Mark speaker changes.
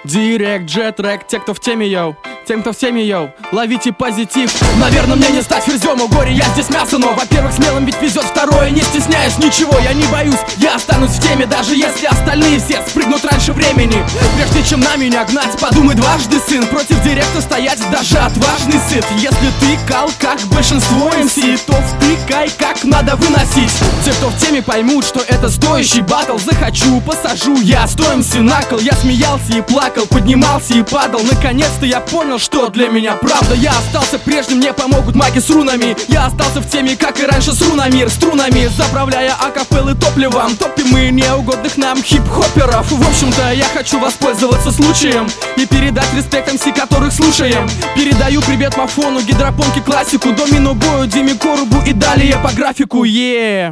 Speaker 1: Директ, джет-трек, те, кто в теме, йоу. Тем, кто в теме, йоу, ловите позитив. Наверное, мне не стать ферзем, у горе я здесь мясо. Но, во-первых, смелым ведь везет, второе, не стесняюсь ничего. Я не боюсь, я останусь в теме, даже если остальные все спрыгнут раньше времени. Прежде чем на меня гнать, подумай дважды, сын. Против директа стоять даже отважный сыт. Если ты кал, как большинство МС, то втыкай, как надо выносить. Те, кто в теме, поймут, что это стоящий баттл. Захочу, посажу я 100 МС на кол. Я смеялся и плакал, поднимался и падал. Наконец-то я понял, что для меня правда. Я остался прежним, мне помогут маги с рунами. Я остался в теме, как и раньше, с струнами, заправляя акапеллы топливом. Топим мы неугодных нам хип-хоперов. В общем-то, я хочу воспользоваться случаем и передать респект МС, которых слушаем. Передаю привет Мафону, Гидропонке, классику, Домину Бою, Диме Корубу и далее по графику,